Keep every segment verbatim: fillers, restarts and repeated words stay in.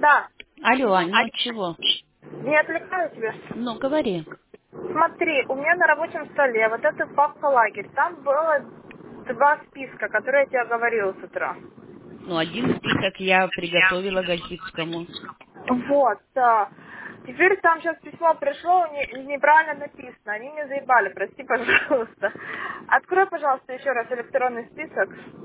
Да. Алло, Ань, ну чего? Не отвлекаю тебя. Ну, говори. Смотри, у меня на рабочем столе вот эта папка лагерь. Там было два списка, которые я тебе говорила с утра. Ну, один список я приготовила Гатицкому. Вот. а, Теперь там сейчас письмо пришло, не- неправильно написано. Они меня заебали, прости, пожалуйста. Открой, пожалуйста, еще раз электронный список.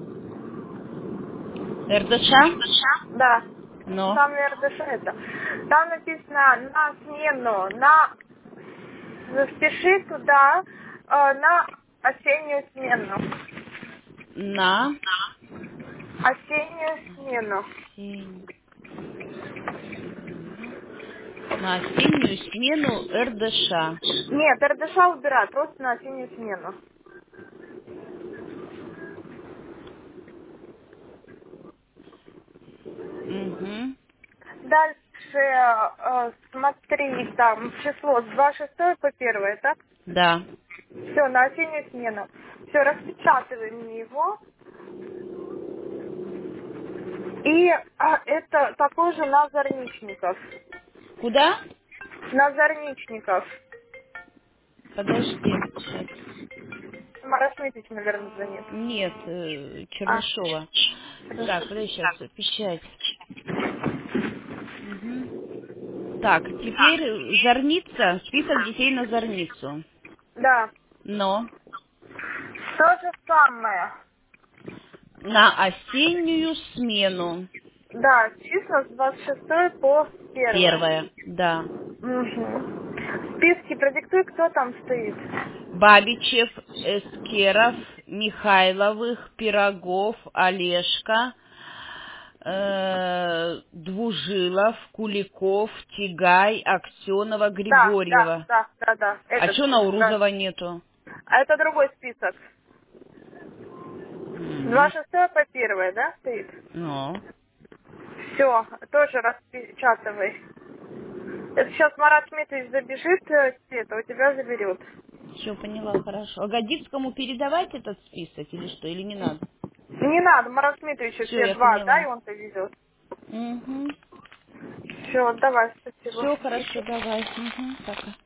РДШ? Да. Но. Там, наверное, что это? Там написано на смену, на... Запиши туда э, на осеннюю смену. На Осеннюю смену. осень- на осеннюю смену РДШ. Нет, РДШ убирай, просто на осеннюю смену. Угу. Дальше э, смотри, там число с двадцать шестого по первое, так? Да. Все, на осеннюю смену. Все, распечатывай мне его. И а, это такой же на Зарничников. Куда? На Зарничников. Подожди. Сейчас. Марат Дмитриевич, наверное, звонит. Нет, э, А, Чернышова. хорошо. Так, подожди, сейчас печать. Угу. Так, теперь Зорница, список детей на Зорницу. Да, Но то же самое. на осеннюю смену. Да, числа с двадцать шестого по первое. Первая, да. Угу. Списки продиктуй, кто там стоит. Бабичев, Эскеров, Михайловых, Пирогов, Олешка, э, Двужилов, Куликов, Тигай, Аксенова, Да, да, Григорьева. да, да, да, А этот что список, да. Наурузова нету? А это другой список. С М, двадцать шестого по первое, да, стоит? Ну, Все, тоже распечатывай. Это сейчас Марат Дмитриевич забежит, э, это у тебя заберет. все поняла, хорошо. А Годицкому передавать этот список или что, или не надо? Не надо, Марат Дмитриевич, Все, все я два, да, и поняла. он повезет. Угу. Все, давай, спасибо. Все хорошо, давай. Угу, пока.